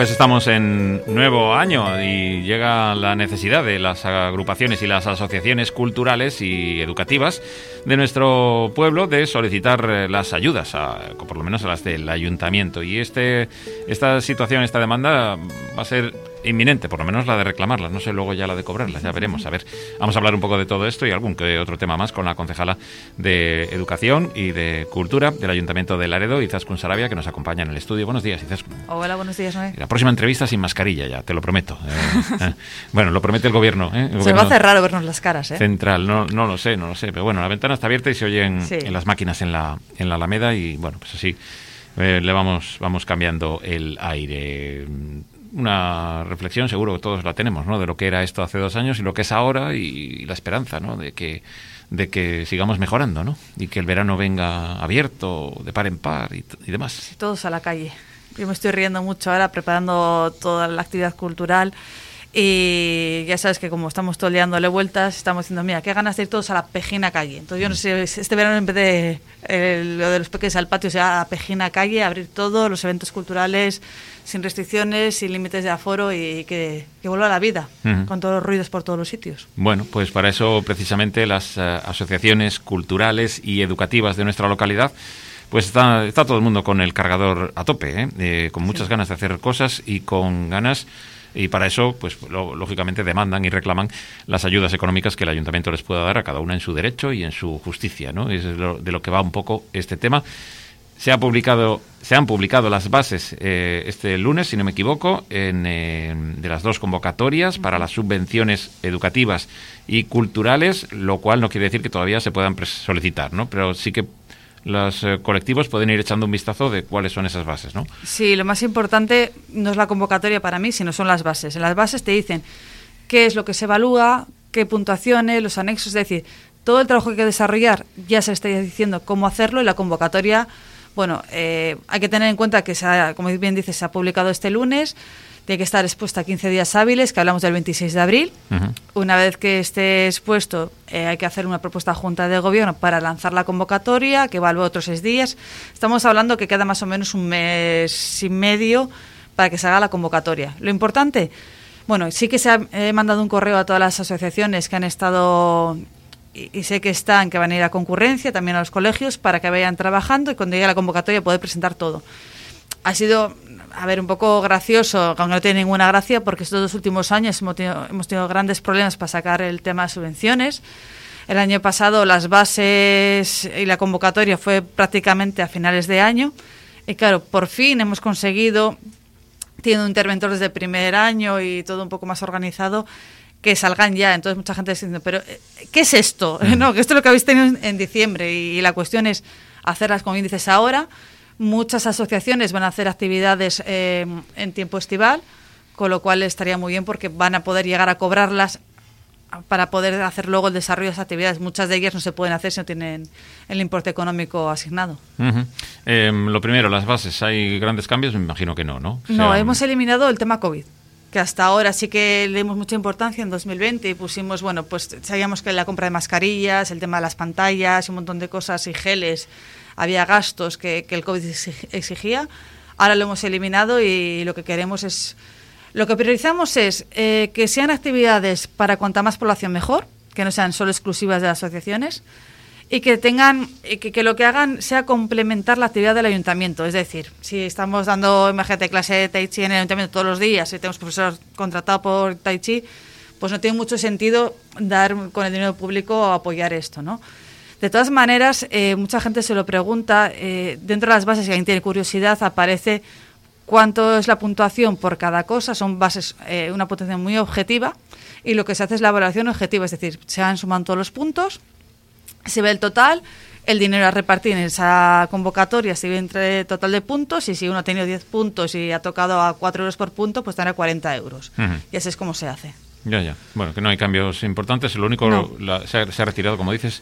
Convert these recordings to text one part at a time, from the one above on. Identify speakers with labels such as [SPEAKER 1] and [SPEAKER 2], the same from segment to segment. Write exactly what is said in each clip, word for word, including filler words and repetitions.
[SPEAKER 1] Pues estamos en nuevo año y llega la necesidad de las agrupaciones y las asociaciones culturales y educativas de nuestro pueblo de solicitar las ayudas, a, por lo menos a las del ayuntamiento. Y este esta situación, esta demanda va a ser inminente, por lo menos la de reclamarlas, no sé luego ya la de cobrarlas, ya veremos. A ver, vamos a hablar un poco de todo esto y algún que otro tema más con la concejala de Educación y de Cultura del Ayuntamiento de Laredo, Izaskun Sarabia, que nos acompaña en el estudio. Buenos días, Izaskun.
[SPEAKER 2] Hola, buenos días, Noé.
[SPEAKER 1] La próxima entrevista sin mascarilla ya, te lo prometo. Eh, eh. Bueno, lo promete el gobierno. ¿eh? El
[SPEAKER 2] se
[SPEAKER 1] gobierno
[SPEAKER 2] va a hacer raro vernos las caras, ¿eh?
[SPEAKER 1] Central, no, no lo sé, no lo sé, pero bueno, la ventana está abierta y se oyen
[SPEAKER 2] sí.
[SPEAKER 1] en las máquinas en la, en la Alameda y bueno, pues así eh, le vamos, vamos cambiando el aire. Una reflexión seguro que todos la tenemos, ¿no? De lo que era esto hace dos años y lo que es ahora y, y la esperanza, ¿no? De que de que sigamos mejorando, ¿no? Y que el verano venga abierto, de par en par y, y demás.
[SPEAKER 2] Sí, todos a la calle. Yo me estoy riendo mucho ahora preparando toda la actividad cultural y ya sabes que como estamos todo el día dándole vueltas, estamos diciendo, mira, qué ganas de ir todos a la Pejina Calle. Entonces yo no sé, este verano en vez de eh, lo de los peques al patio, sea a la Pejina Calle, abrir todos los eventos culturales sin restricciones, sin límites de aforo y que, que vuelva a la vida, uh-huh. con todos los ruidos por todos los sitios.
[SPEAKER 1] Bueno, pues para eso precisamente las uh, asociaciones culturales y educativas de nuestra localidad, pues está, está todo el mundo con el cargador a tope, ¿eh? Eh, con muchas sí. ganas de hacer cosas y con ganas... Y para eso, pues lo, lógicamente demandan y reclaman las ayudas económicas que el ayuntamiento les pueda dar a cada una en su derecho y en su justicia, ¿no? Es de lo, de lo que va un poco este tema. Se ha publicado, se han publicado las bases eh, este lunes, si no me equivoco, en, eh, de las dos convocatorias para las subvenciones educativas y culturales, lo cual no quiere decir que todavía se puedan solicitar, ¿no? Pero sí que los eh, colectivos pueden ir echando un vistazo de cuáles son esas bases, ¿no?
[SPEAKER 2] Sí, lo más importante no es la convocatoria para mí, sino son las bases. En las bases te dicen qué es lo que se evalúa, qué puntuaciones, los anexos, es decir, todo el trabajo que hay que desarrollar ya se está diciendo cómo hacerlo y la convocatoria, bueno, eh, hay que tener en cuenta que, se ha, como bien dices, se ha publicado este lunes, tiene que estar expuesta a quince días hábiles, que hablamos del veintiséis de abril. Uh-huh. Una vez que esté expuesto, eh, hay que hacer una propuesta a Junta de Gobierno para lanzar la convocatoria, que evalúe otros seis días. Estamos hablando que queda más o menos un mes y medio para que se haga la convocatoria. Lo importante, bueno, sí que se ha eh, mandado un correo a todas las asociaciones que han estado, y, y sé que están, que van a ir a concurrencia, también a los colegios, para que vayan trabajando y cuando llegue la convocatoria poder presentar todo. Ha sido... A ver, un poco gracioso, aunque no tiene ninguna gracia, porque estos dos últimos años hemos tenido, hemos tenido grandes problemas para sacar el tema de subvenciones. El año pasado las bases y la convocatoria fue prácticamente a finales de año. Y claro, por fin hemos conseguido, teniendo un interventor desde el primer año y todo un poco más organizado, que salgan ya. Entonces mucha gente está diciendo, pero ¿qué es esto? Mm. No, que esto es lo que habéis tenido en, en diciembre y, y la cuestión es hacerlas como índices ahora. Muchas asociaciones van a hacer actividades eh, en tiempo estival, con lo cual estaría muy bien porque van a poder llegar a cobrarlas para poder hacer luego el desarrollo de esas actividades. Muchas de ellas no se pueden hacer si no tienen el importe económico asignado.
[SPEAKER 1] Uh-huh. Eh, lo primero, las bases. ¿Hay grandes cambios? Me imagino que no, ¿no? O sea,
[SPEAKER 2] no, hemos eliminado el tema COVID, que hasta ahora sí que le dimos mucha importancia en dos mil veinte y pusimos, bueno, pues sabíamos que la compra de mascarillas, el tema de las pantallas, un montón de cosas y geles, había gastos que, que el COVID exigía. Ahora lo hemos eliminado y lo que queremos es, lo que priorizamos es eh, que sean actividades para cuanta más población mejor, que no sean solo exclusivas de las asociaciones y que tengan, que, que lo que hagan sea complementar la actividad del ayuntamiento. Es decir, si estamos dando, imagínate, clase de Tai Chi en el ayuntamiento todos los días, si tenemos profesor contratado por Tai Chi, pues no tiene mucho sentido dar con el dinero público a apoyar esto, ¿no? De todas maneras, eh, mucha gente se lo pregunta, eh, dentro de las bases, si alguien tiene curiosidad, aparece cuánto es la puntuación por cada cosa, son bases, eh, una puntuación muy objetiva, y lo que se hace es la evaluación objetiva, es decir, se han sumado todos los puntos, se ve el total, el dinero a repartir en esa convocatoria se ve entre total de puntos, y si uno ha tenido diez puntos y ha tocado a cuatro euros por punto, pues tendrá cuarenta euros. Uh-huh. Y así es como se hace.
[SPEAKER 1] Ya, ya. Bueno, que no hay cambios importantes. Lo único, no. la, se, ha, se ha retirado, como dices,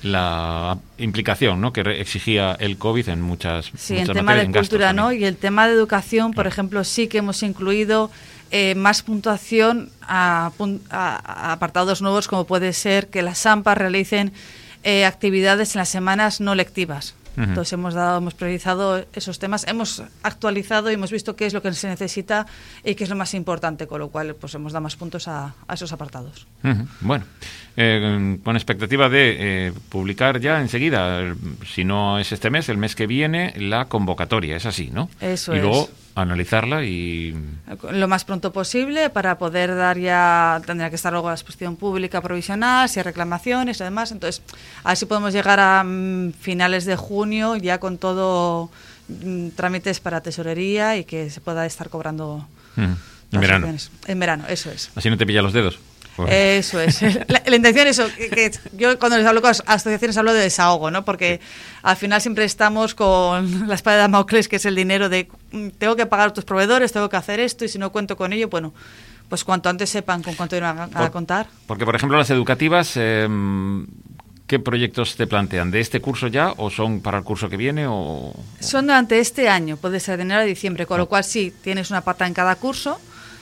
[SPEAKER 1] la implicación, ¿no?, que exigía el COVID en muchas
[SPEAKER 2] Sí,
[SPEAKER 1] muchas
[SPEAKER 2] en tema de cultura, ¿no?
[SPEAKER 1] También.
[SPEAKER 2] Y el tema de educación, por
[SPEAKER 1] claro.
[SPEAKER 2] ejemplo, sí que hemos incluido eh, más puntuación a, a, a apartados nuevos, como puede ser que las AMPAs realicen eh, actividades en las semanas no lectivas. Uh-huh. Entonces hemos dado, hemos priorizado esos temas, hemos actualizado y hemos visto qué es lo que se necesita y qué es lo más importante, con lo cual pues hemos dado más puntos a, a esos apartados.
[SPEAKER 1] Uh-huh. Bueno, eh, con expectativa de eh, publicar ya enseguida, si no es este mes, el mes que viene, la convocatoria, es así, ¿no?
[SPEAKER 2] Eso
[SPEAKER 1] y
[SPEAKER 2] es.
[SPEAKER 1] luego analizarla y...
[SPEAKER 2] Lo más pronto posible para poder dar ya... Tendría que estar luego la exposición pública provisional, si hay reclamaciones y demás. Entonces, a ver si podemos llegar a mm, finales de junio ya con todo mm, trámites para tesorería y que se pueda estar cobrando...
[SPEAKER 1] Mm. En verano.
[SPEAKER 2] En verano, eso es.
[SPEAKER 1] Así no te pilla los dedos.
[SPEAKER 2] Eso es. La, la intención es eso, que, que yo cuando les hablo con las asociaciones hablo de desahogo, ¿no? Porque sí. Al final siempre estamos con la espada de Damocles, que es el dinero de tengo que pagar a tus proveedores, tengo que hacer esto y si no cuento con ello, bueno, pues cuanto antes sepan con cuánto van a, a por, contar.
[SPEAKER 1] Porque, por ejemplo, las educativas, eh, ¿qué proyectos te plantean? ¿De este curso ya o son para el curso que viene? O...
[SPEAKER 2] Son durante este año, puede ser de enero a diciembre, con no. lo cual sí, tienes una pata en cada curso.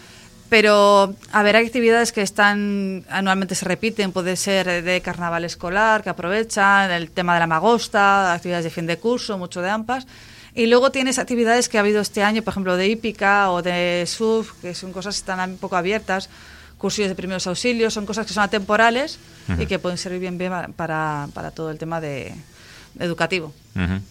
[SPEAKER 2] Pero, a ver, hay actividades que están anualmente se repiten, puede ser de carnaval escolar, que aprovechan, el tema de la magosta, actividades de fin de curso, mucho de AMPAs. Y luego tienes actividades que ha habido este año, por ejemplo, de hípica o de surf, que son cosas que están un poco abiertas, cursos de primeros auxilios, son cosas que son atemporales uh-huh. y que pueden servir bien, bien para, para todo el tema de, de educativo.
[SPEAKER 1] Uh-huh.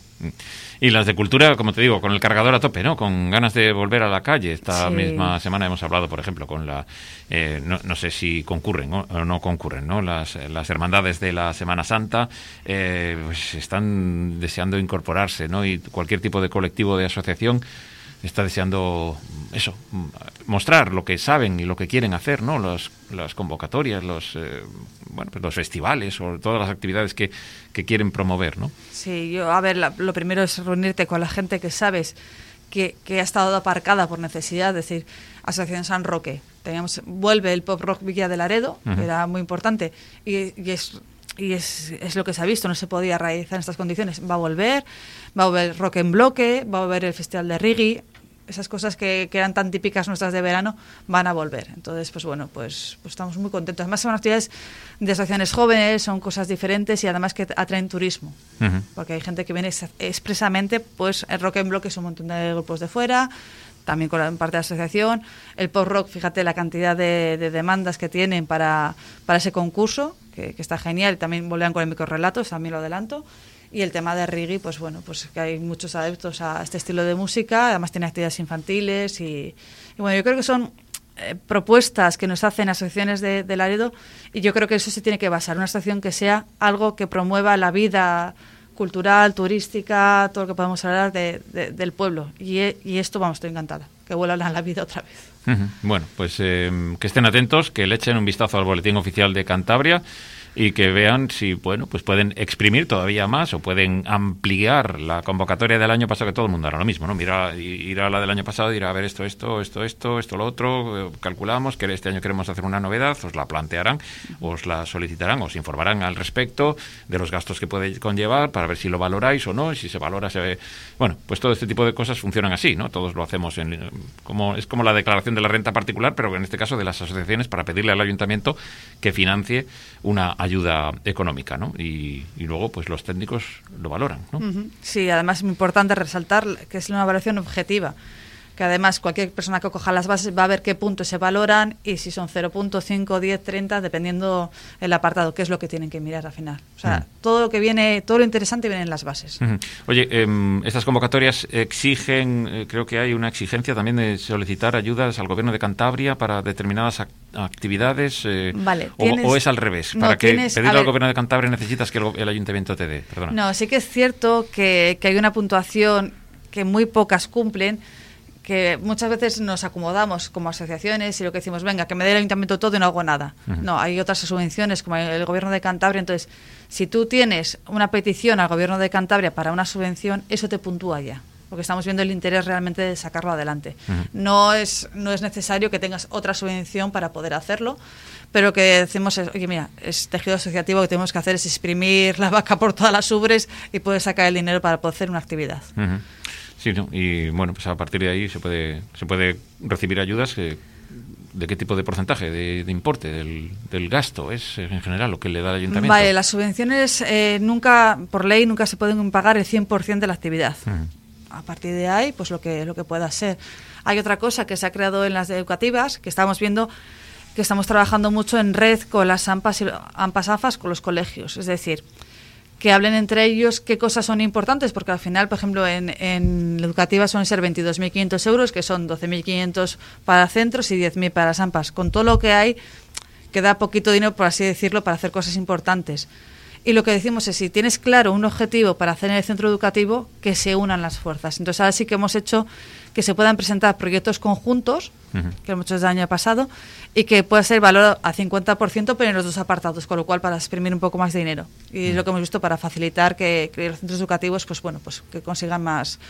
[SPEAKER 1] Y las de cultura, como te digo, con el cargador a tope, ¿no? Con ganas de volver a la calle. Esta sí. misma semana hemos hablado, por ejemplo, con la... Eh, no, no sé si concurren o no, no concurren, ¿no? Las, las hermandades de la Semana Santa eh, pues están deseando incorporarse, ¿no? Y cualquier tipo de colectivo, de asociación está deseando eso, mostrar lo que saben y lo que quieren hacer, ¿no? Las, las convocatorias, los eh, bueno, pues los festivales o todas las actividades que, que quieren promover, ¿no?
[SPEAKER 2] Sí, yo, a ver, la, lo primero es reunirte con la gente que sabes que, que ha estado aparcada por necesidad, es decir, Asociación San Roque. Teníamos, vuelve el pop rock Villa de Laredo, uh-huh. que era muy importante, y, y es... Y es, es lo que se ha visto, no se podía realizar en estas condiciones. Va a volver, va a volver rock en bloque, va a volver el festival de reggae, esas cosas que, que eran tan típicas nuestras de verano van a volver. Entonces, pues bueno, pues, pues estamos muy contentos. Además son actividades de asociaciones jóvenes, son cosas diferentes y además que atraen turismo. Uh-huh. Porque hay gente que viene expresamente, pues el rock en bloque es un montón de grupos de fuera, también con la parte de la asociación. El pop rock, fíjate la cantidad de, de demandas que tienen para, para ese concurso, que, que está genial. También volvían con el microrelatos, también lo adelanto. Y el tema de reggae, pues bueno, pues que hay muchos adeptos a este estilo de música, además tiene actividades infantiles y, y bueno, yo creo que son eh, propuestas que nos hacen asociaciones de, de Laredo y yo creo que eso se tiene que basar, una asociación que sea algo que promueva la vida cultural, turística, todo lo que podemos hablar de, de, del pueblo. Y, y esto, vamos, estoy encantada, que vuelvan a la vida otra vez.
[SPEAKER 1] Uh-huh. Bueno, pues eh, que estén atentos, que le echen un vistazo al Boletín Oficial de Cantabria y que vean si, bueno, pues pueden exprimir todavía más o pueden ampliar la convocatoria del año pasado, que todo el mundo hará lo mismo, ¿no? Mira, ir a la del año pasado y ir a ver esto, esto, esto, esto, esto, lo otro, calculamos que este año queremos hacer una novedad, os la plantearán, os la solicitarán, os informarán al respecto de los gastos que puede conllevar para ver si lo valoráis o no, y si se valora, se ve... Bueno, pues todo este tipo de cosas funcionan así, ¿no? Todos lo hacemos en... como es como la declaración de la renta particular, pero en este caso de las asociaciones para pedirle al ayuntamiento que financie una ayuda económica, ¿no? Y, y luego, pues los técnicos lo valoran, ¿no?
[SPEAKER 2] Uh-huh. Sí, además es muy importante resaltar que es una evaluación objetiva, que además cualquier persona que coja las bases va a ver qué puntos se valoran y si son cero punto cinco, diez, treinta, dependiendo el apartado, qué es lo que tienen que mirar al final. O sea, uh-huh. todo lo que viene, todo lo interesante viene en las bases.
[SPEAKER 1] Uh-huh. Oye, eh, estas convocatorias exigen, eh, creo que hay una exigencia también de solicitar ayudas al Gobierno de Cantabria para determinadas ac- actividades, eh,
[SPEAKER 2] vale,
[SPEAKER 1] o, o es al revés,
[SPEAKER 2] no,
[SPEAKER 1] para que
[SPEAKER 2] tienes,
[SPEAKER 1] pedirle al Gobierno de Cantabria necesitas que el, el Ayuntamiento te dé. Perdona.
[SPEAKER 2] No, sí que es cierto que, que hay una puntuación que muy pocas cumplen, que muchas veces nos acomodamos como asociaciones y lo que decimos, venga, que me dé el ayuntamiento todo y no hago nada. Uh-huh. No, hay otras subvenciones como el Gobierno de Cantabria. Entonces, si tú tienes una petición al Gobierno de Cantabria para una subvención, eso te puntúa ya, porque estamos viendo el interés realmente de sacarlo adelante. Uh-huh. No es no es necesario que tengas otra subvención para poder hacerlo, pero que decimos, es, oye, mira, es tejido asociativo, que tenemos que hacer es exprimir la vaca por todas las ubres y poder sacar el dinero para poder hacer una actividad.
[SPEAKER 1] Uh-huh. Sí, ¿no? Y bueno, pues a partir de ahí se puede se puede recibir ayudas que ¿de qué tipo de porcentaje, de, de importe del, del gasto es en general lo que le da el ayuntamiento?
[SPEAKER 2] Vale, las subvenciones eh, nunca, por ley, nunca se pueden pagar el cien por ciento de la actividad. Uh-huh. A partir de ahí, pues lo que, lo que pueda ser. Hay otra cosa que se ha creado en las educativas, que estamos viendo que estamos trabajando mucho en red con las AMPAs y AMPAs AFAS, con los colegios. Es decir, que hablen entre ellos qué cosas son importantes, porque al final, por ejemplo, en, en la educativa suelen ser veintidós mil quinientos euros, que son doce mil quinientos para centros y diez mil para las AMPAs. Con todo lo que hay, queda poquito dinero, por así decirlo, para hacer cosas importantes. Y lo que decimos es, si tienes claro un objetivo para hacer en el centro educativo, que se unan las fuerzas. Entonces, ahora sí que hemos hecho que se puedan presentar proyectos conjuntos, uh-huh. que lo hemos hecho desde el año pasado, y que pueda ser valorado a cincuenta por ciento, pero en los dos apartados, con lo cual para exprimir un poco más de dinero. Y uh-huh. es lo que hemos visto para facilitar que, que los centros educativos, pues bueno, pues que consigan más...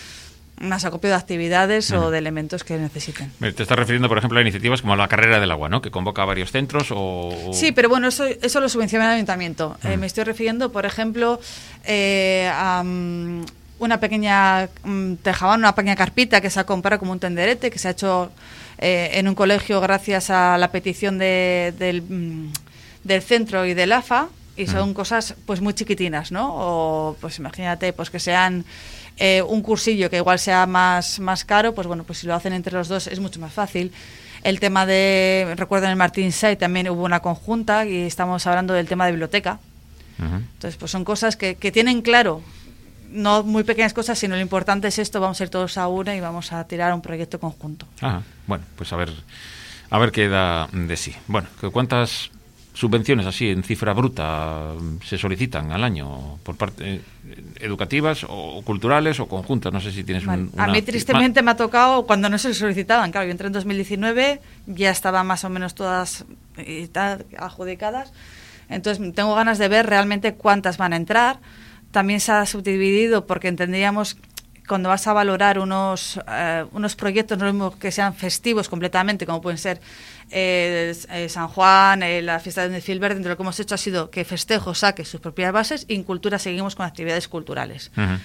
[SPEAKER 2] más acopio de actividades uh-huh. o de elementos que necesiten.
[SPEAKER 1] Te estás refiriendo, por ejemplo, a iniciativas como la Carrera del Agua, ¿no? Que convoca a varios centros o...
[SPEAKER 2] Sí, pero bueno, eso, eso lo subvenciona el ayuntamiento. Uh-huh. Eh, me estoy refiriendo, por ejemplo, eh, a um, una pequeña um, tejabán, una pequeña carpita que se ha comprado como un tenderete, que se ha hecho eh, en un colegio gracias a la petición de, del, um, del centro y del A F A, y son uh-huh. cosas pues muy chiquitinas, ¿no? O pues imagínate pues que sean... Eh, un cursillo que igual sea más, más caro, pues bueno, pues si lo hacen entre los dos es mucho más fácil. El tema de, recuerdo en el Martín Say también hubo una conjunta y estamos hablando del tema de biblioteca. Uh-huh. Entonces, pues son cosas que, que tienen claro, no muy pequeñas cosas, sino lo importante es esto, vamos a ir todos a una y vamos a tirar un proyecto conjunto.
[SPEAKER 1] Ajá. Bueno, pues a ver, a ver qué da de sí. Bueno, ¿cuántas subvenciones así en cifra bruta se solicitan al año por parte eh, educativas o culturales o conjuntas? No sé si tienes
[SPEAKER 2] bueno,
[SPEAKER 1] un, una...
[SPEAKER 2] A mí tristemente me ha tocado cuando no se solicitaban. Claro, yo entré en dos mil diecinueve, ya estaban más o menos todas eh, adjudicadas. Entonces tengo ganas de ver realmente cuántas van a entrar. También se ha subdividido porque entendríamos... Cuando vas a valorar unos eh, unos proyectos, no es lo mismo que sean festivos completamente, como pueden ser eh, eh, San Juan, eh, la fiesta de Filbert, lo que hemos hecho ha sido que Festejo saque sus propias bases y en Cultura seguimos con actividades culturales. Uh-huh.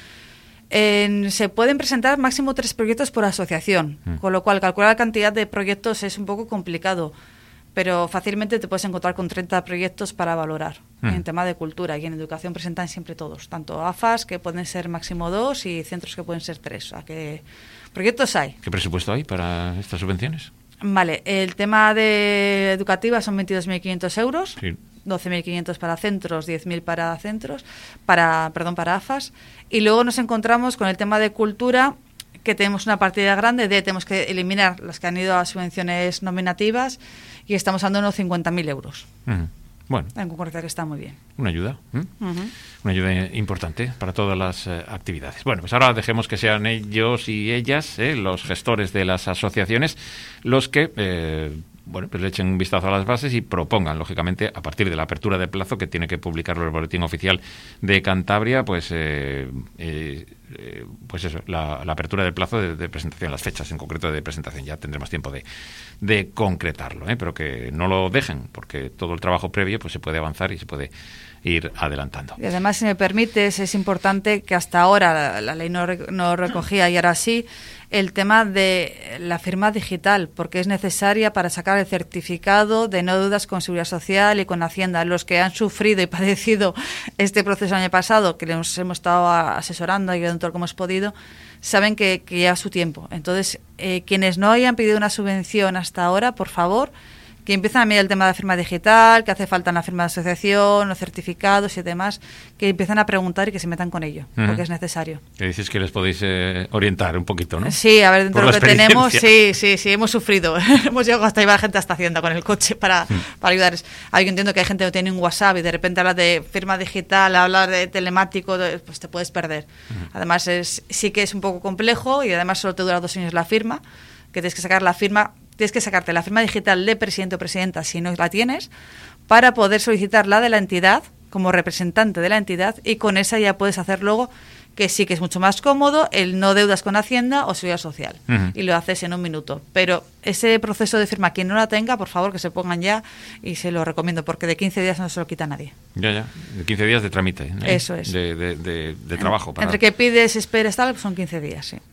[SPEAKER 2] En, se pueden presentar máximo tres proyectos por asociación, uh-huh. con lo cual calcular la cantidad de proyectos es un poco complicado, pero fácilmente te puedes encontrar con treinta proyectos para valorar uh-huh. en tema de cultura, y en educación presentan siempre todos, tanto A F As, que pueden ser máximo dos, y centros que pueden ser tres. O sea, que proyectos hay.
[SPEAKER 1] ¿Qué presupuesto hay para estas subvenciones?
[SPEAKER 2] Vale, el tema de educativa son veintidós mil quinientos euros, sí. doce mil quinientos para centros, diez mil para centros, para, perdón, para A F As, y luego nos encontramos con el tema de cultura, que tenemos una partida grande de, tenemos que eliminar las que han ido a subvenciones nominativas, y estamos hablando de unos cincuenta mil euros. Uh-huh.
[SPEAKER 1] Bueno.
[SPEAKER 2] En concurrencia, que está muy bien.
[SPEAKER 1] Una ayuda. ¿eh? Uh-huh. Una ayuda importante para todas las eh, actividades. Bueno, pues ahora dejemos que sean ellos y ellas, eh, los gestores de las asociaciones, los que... Eh, bueno, pues le echen un vistazo a las bases y propongan, lógicamente, a partir de la apertura de plazo que tiene que publicarlo el Boletín Oficial de Cantabria, pues eh, eh, eh, pues eso, la, la apertura del plazo de, de presentación, las fechas en concreto de presentación. Ya tendremos tiempo de, de concretarlo, ¿eh? Pero que no lo dejen, porque todo el trabajo previo pues se puede avanzar y se puede ir adelantando.
[SPEAKER 2] Y además, si me permites, es importante que hasta ahora la, la ley no, no recogía, y ahora sí, el tema de la firma digital, porque es necesaria para sacar el certificado de no deudas con Seguridad Social y con Hacienda. Los que han sufrido y padecido este proceso el año pasado, que nos hemos estado asesorando y ayudando todo como hemos podido, saben que, que lleva su tiempo. Entonces, eh, quienes no hayan pedido una subvención hasta ahora, por favor, que empiezan a mirar el tema de la firma digital, que hace falta en la firma de asociación, los certificados y demás, que empiezan a preguntar y que se metan con ello, uh-huh. porque es necesario.
[SPEAKER 1] Que dices que les podéis eh, orientar un poquito, ¿no?
[SPEAKER 2] Sí, a ver, dentro de lo que tenemos, sí, sí, sí, hemos sufrido. Hemos llegado hasta llevar gente hasta Hacienda con el coche para, uh-huh. para ayudar. Yo entiendo que hay gente que tiene un WhatsApp y de repente habla de firma digital, habla de telemático, pues te puedes perder. Uh-huh. Además, es, sí que es un poco complejo, y además solo te dura dos años la firma, que tienes que sacar la firma... Tienes que sacarte la firma digital de presidente o presidenta, si no la tienes, para poder solicitar la de la entidad como representante de la entidad, y con esa ya puedes hacer luego, que sí que es mucho más cómodo, el no deudas con Hacienda o Seguridad Social. Uh-huh. Y lo haces en un minuto. Pero ese proceso de firma, quien no la tenga, por favor, que se pongan ya, y se lo recomiendo, porque de quince días no se lo quita nadie.
[SPEAKER 1] Ya, ya. De quince días de trámite. ¿eh?
[SPEAKER 2] Eso es.
[SPEAKER 1] De, de, de, de trabajo. Para...
[SPEAKER 2] Entre que pides, esperas, tal, son quince días, sí.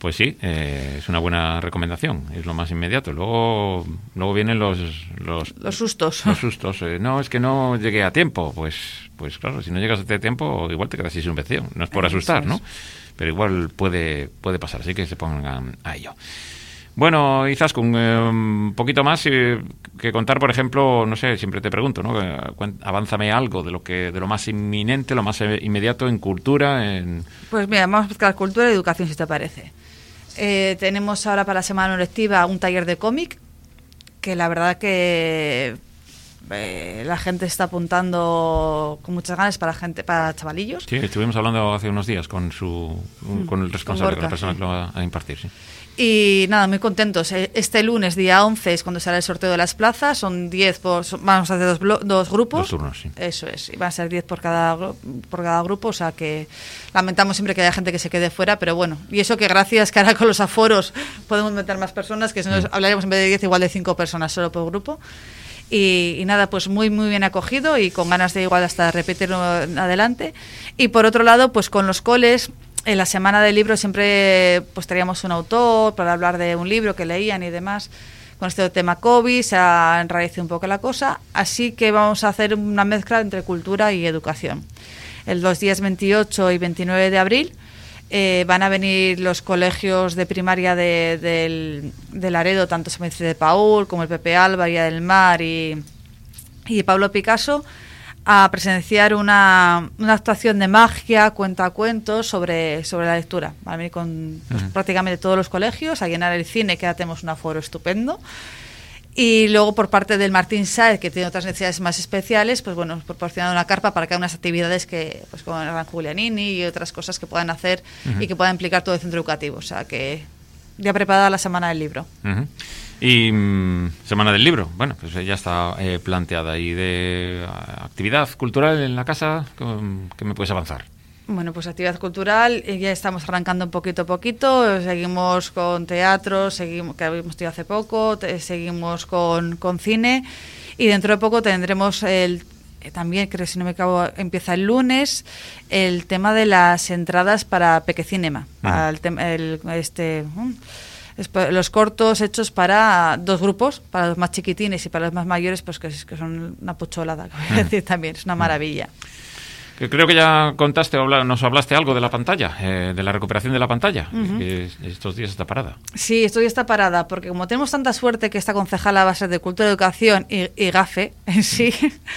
[SPEAKER 1] Pues sí, eh, es una buena recomendación, es lo más inmediato. Luego luego vienen los... Los,
[SPEAKER 2] los sustos.
[SPEAKER 1] Los sustos. Eh, no, es que no llegué a tiempo. Pues pues claro, si no llegas a tiempo, igual te quedas sin subvención. No es por asustar, ¿no? Pero igual puede, puede pasar, así que se pongan a ello. Bueno, Izaskun, eh, un poquito más eh, que contar, por ejemplo, no sé, siempre te pregunto, ¿no? Avánzame algo de lo que de lo más inminente, lo más inmediato en cultura. En...
[SPEAKER 2] Pues mira, vamos a mezclar cultura y educación, si te parece. Eh, tenemos ahora para la semana lectiva un taller de cómic, que la verdad que eh, la gente está apuntando con muchas ganas para gente, para chavalillos.
[SPEAKER 1] Sí, estuvimos hablando hace unos días con su mm, con el responsable, con, Gorka, con la persona sí. que lo va a impartir, sí.
[SPEAKER 2] Y nada, muy contentos. Este lunes, día once, es cuando será el sorteo de las plazas. Son diez, por, son, vamos a hacer dos, blo, dos grupos.
[SPEAKER 1] Dos turnos, sí.
[SPEAKER 2] Eso es, y van a ser diez por cada, por cada grupo, o sea que lamentamos siempre que haya gente que se quede fuera, pero bueno. Y eso que gracias que ahora con los aforos podemos meter más personas, que si no mm. hablaríamos en vez de diez igual de cinco personas solo por grupo. Y, y nada, pues muy muy bien acogido y con ganas de igual hasta repetirlo adelante. Y por otro lado, pues con los coles... En la semana del libro siempre pues traíamos un autor para hablar de un libro que leían y demás. Con este tema COVID se ha enrarecido un poco la cosa, así que vamos a hacer una mezcla entre cultura y educación. El los días veintiocho y veintinueve de abril eh, van a venir los colegios de primaria de, de, de Laredo, tanto San Vicente de Paúl como el Pepe Alba, Villa del Mar y, y Pablo Picasso, a presenciar una, una actuación de magia, cuentacuentos sobre, sobre la lectura. Van a venir con pues, uh-huh. prácticamente todos los colegios a llenar el cine, que ya tenemos un aforo estupendo. Y luego por parte del Martín Sáez, que tiene otras necesidades más especiales, pues bueno, proporcionando una carpa para que haya unas actividades que, pues como el Gran Julianini y otras cosas que puedan hacer uh-huh. y que puedan implicar todo el centro educativo. O sea que ya preparada la semana del libro.
[SPEAKER 1] Uh-huh. Y mmm, Semana del Libro, bueno, pues ya está eh, planteada. ¿Y de uh, actividad cultural en la casa, qué me puedes avanzar?
[SPEAKER 2] Bueno, pues actividad cultural, ya estamos arrancando un poquito a poquito, seguimos con teatro, seguimos que habíamos tenido hace poco, te, seguimos con, con cine y dentro de poco tendremos el también, creo si no me acabo, empieza el lunes, el tema de las entradas para Pequecinema, uh-huh. el, el, este... Um, los cortos hechos para dos grupos, para los más chiquitines y para los más mayores, pues que, que son una pucholada, que voy a decir también, es una maravilla.
[SPEAKER 1] Que creo que ya contaste, nos hablaste algo de la pantalla, eh, de la recuperación de la pantalla, uh-huh. que estos días está parada.
[SPEAKER 2] Sí, estos días está parada, porque como tenemos tanta suerte que esta concejala va a ser de Cultura y Educación y, y GAFE en sí,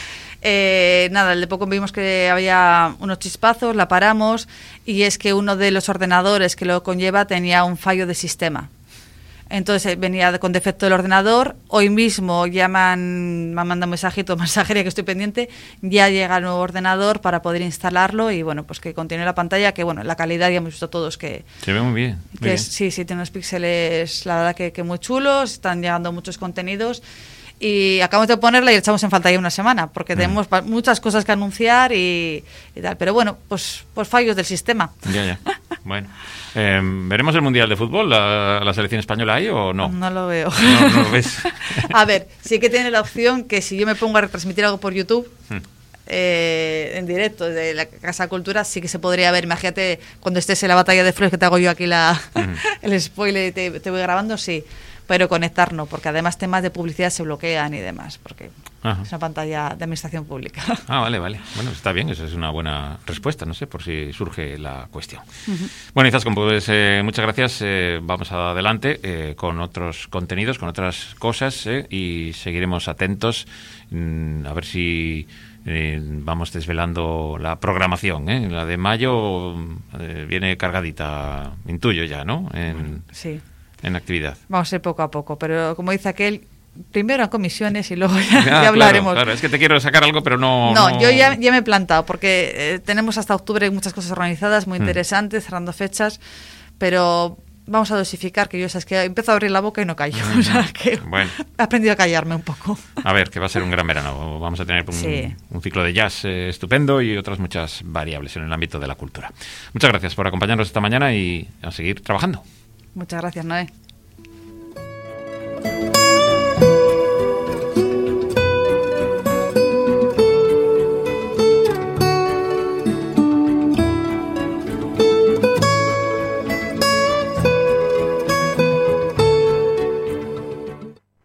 [SPEAKER 2] eh, nada, el de poco vimos que había unos chispazos, la paramos, y es que uno de los ordenadores que lo conlleva tenía un fallo de sistema. Entonces venía con defecto del ordenador. Hoy mismo ya me han, me han mandado un mensajito, mensajería que estoy pendiente. Ya llega el nuevo ordenador para poder instalarlo y bueno, pues que continúe la pantalla, que bueno, la calidad ya hemos visto todos que...
[SPEAKER 1] Se ve muy bien. Muy
[SPEAKER 2] que
[SPEAKER 1] bien.
[SPEAKER 2] Es, sí, sí, tiene unos píxeles, la verdad que, que muy chulos, están llegando muchos contenidos. Y acabamos de ponerla y le echamos en falta ya una semana, porque mm. tenemos muchas cosas que anunciar y, y tal. Pero bueno, pues, pues fallos del sistema.
[SPEAKER 1] Ya, ya. Bueno. Eh, ¿Veremos el Mundial de Fútbol, la, la selección española ahí o no?
[SPEAKER 2] No lo veo.
[SPEAKER 1] No, no lo ves.
[SPEAKER 2] A ver, sí que tiene la opción que si yo me pongo a retransmitir algo por YouTube, hmm. eh, en directo de la Casa Cultura, sí que se podría ver. Imagínate cuando estés en la batalla de flores que te hago yo aquí la hmm. el spoiler y te, te voy grabando, sí. Pero conectar no, porque además temas de publicidad se bloquean y demás, porque Ajá. es una pantalla de administración pública.
[SPEAKER 1] Ah, vale, vale. Bueno, está bien, eso es una buena respuesta, no sé, por si surge la cuestión.
[SPEAKER 2] Uh-huh.
[SPEAKER 1] Bueno, Izaskun, pues eh, muchas gracias. Eh, vamos adelante eh, con otros contenidos, con otras cosas eh, y seguiremos atentos mmm, a ver si eh, vamos desvelando la programación. ¿eh? La de mayo eh, viene cargadita, intuyo ya, ¿no? En,
[SPEAKER 2] sí.
[SPEAKER 1] En actividad.
[SPEAKER 2] Vamos a ir poco a poco, pero como dice aquel, primero en comisiones y luego ya,
[SPEAKER 1] ah,
[SPEAKER 2] ya hablaremos.
[SPEAKER 1] Claro, claro, es que te quiero sacar algo, pero no...
[SPEAKER 2] No,
[SPEAKER 1] no...
[SPEAKER 2] yo ya, ya me he plantado, porque eh, tenemos hasta octubre muchas cosas organizadas, muy interesantes, mm. cerrando fechas, pero vamos a dosificar, que yo sabes que empiezo a abrir la boca y no callo. Mm. O sea, que
[SPEAKER 1] bueno.
[SPEAKER 2] he aprendido a callarme un poco.
[SPEAKER 1] A ver, que va a ser un gran verano. Vamos a tener un, sí. un ciclo de jazz eh, estupendo y otras muchas variables en el ámbito de la cultura. Muchas gracias por acompañarnos esta mañana y a seguir trabajando.
[SPEAKER 2] Muchas gracias, Noé.